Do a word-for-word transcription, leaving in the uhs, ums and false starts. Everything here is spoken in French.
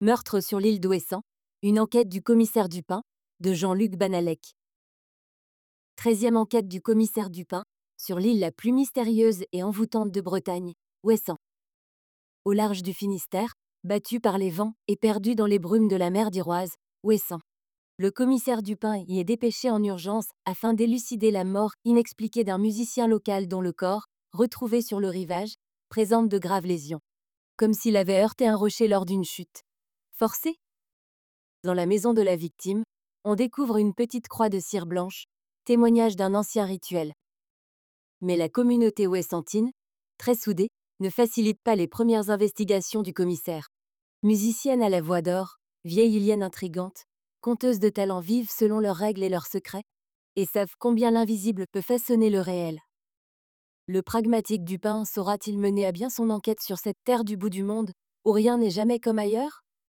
Meurtre sur l'île d'Ouessant, une enquête du commissaire Dupin, de Jean-Luc Banalec. Treizième enquête du commissaire Dupin, sur l'île la plus mystérieuse et envoûtante de Bretagne, Ouessant. Au large du Finistère, battu par les vents et perdu dans les brumes de la mer d'Iroise, Ouessant. Le commissaire Dupin y est dépêché en urgence afin d'élucider la mort inexpliquée d'un musicien local dont le corps, retrouvé sur le rivage, présente de graves lésions. Comme s'il avait heurté un rocher lors d'une chute. Forcé ? Dans la maison de la victime, on découvre une petite croix de cire blanche, témoignage d'un ancien rituel. Mais la communauté ouessantine, très soudée, ne facilite pas les premières investigations du commissaire. Musicienne à la voix d'or, vieille ilienne intrigante, conteuse de talents vivent selon leurs règles et leurs secrets, et savent combien l'invisible peut façonner le réel. Le pragmatique Dupin saura-t-il mener à bien son enquête sur cette terre du bout du monde, où rien n'est jamais comme ailleurs ?